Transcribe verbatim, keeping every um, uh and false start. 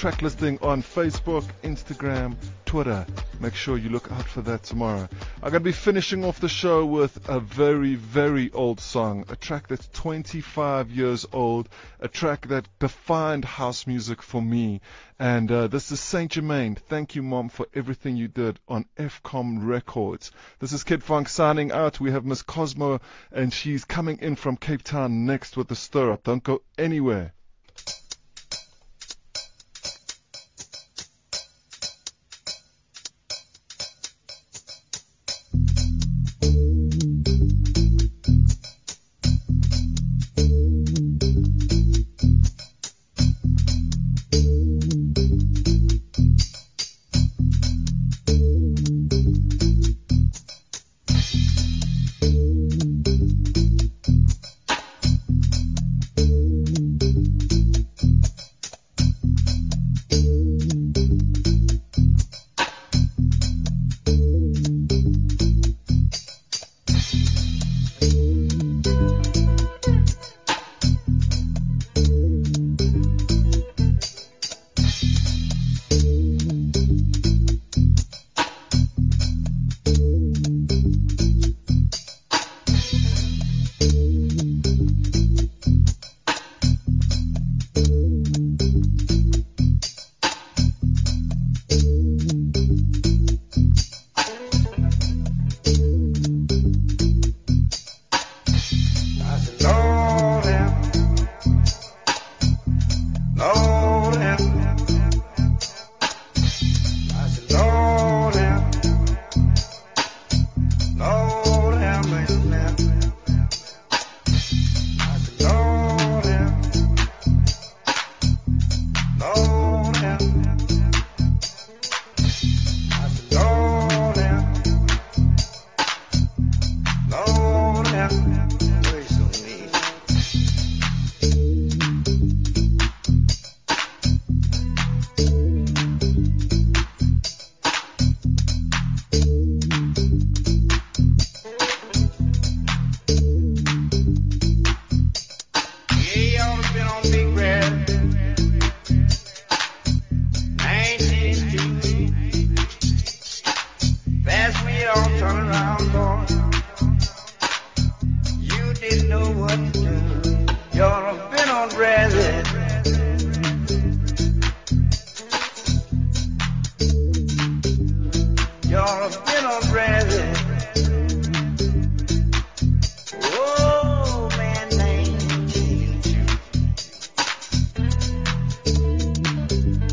track listing on Facebook, Instagram, Twitter. Make sure you look out for that tomorrow. I'm going to be finishing off the show with a very, very old song, a track that's twenty-five years old, a track that defined house music for me. And uh, this is Saint Germain. Thank you, Mom, for everything you did on F COM Records. This is Kid Funk signing out. We have Miss Cosmo, and she's coming in from Cape Town next with the Stir Up. Don't go anywhere.